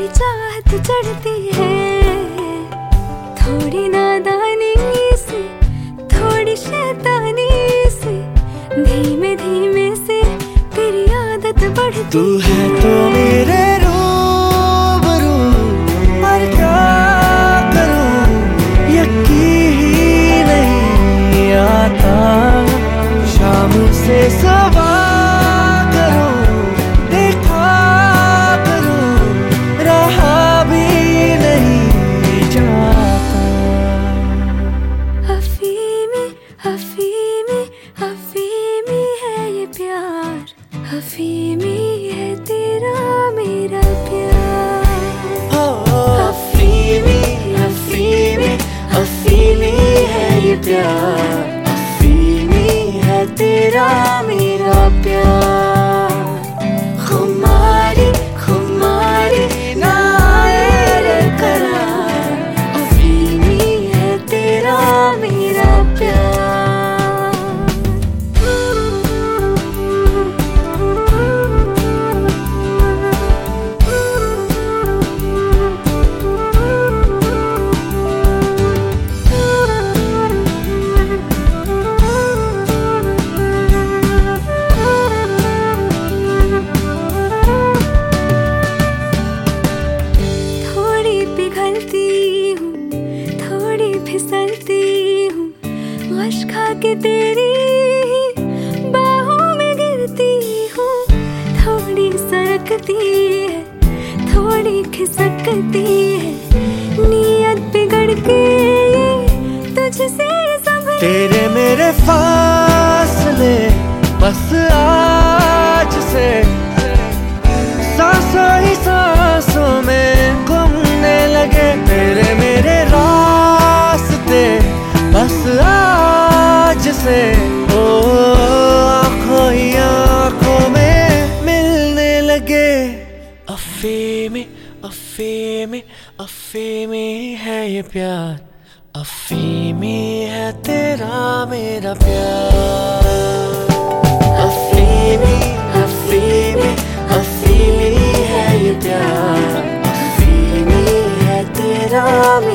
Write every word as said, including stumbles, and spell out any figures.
तेरी चाहत चढ़ती है, थोड़ी नादानी से थोड़ी शैतानी से, धीमे धीमे से तेरी आदत बढ़ती। तू है तो मेरे रूबरू, पर क्या करूं यकीन ही नहीं आता। शाम से सवा करूं देखा करूं, रहा भी नहीं जाता। अफीमी अफीमी अफीमी है ये प्यार, अफीमी है तेरा मेरा प्यार। अफीमी अफीमी अफीमी है ये प्यार, अफीमी है तेरा मेरा प्यार। खुमारी खुमारी ना आए रे करार, अफीमी है तेरा मेरा प्यार। पिघलती हूँ, थोड़ी फिसलती हूँ, गश खा के तेरी बाहों में गिरती हूँ। थोड़ी सरकती है, थोड़ी खिसकती है, नीयत बिगड़ के ये तुझसे संभली। तेरे मेरे फासले बस आज से सांसों ही सांसों में घूमने लगे। तेरे मेरे रास्ते बस आज से ओ आँखों ही आँखों में मिलने लगे। अफीमी अफीमी अफीमी है ये प्यार, अफीमी है तेरा मेरा प्यार। अफीमी अफीमी अफीमी है ये प्यार, अफीमी है तेरा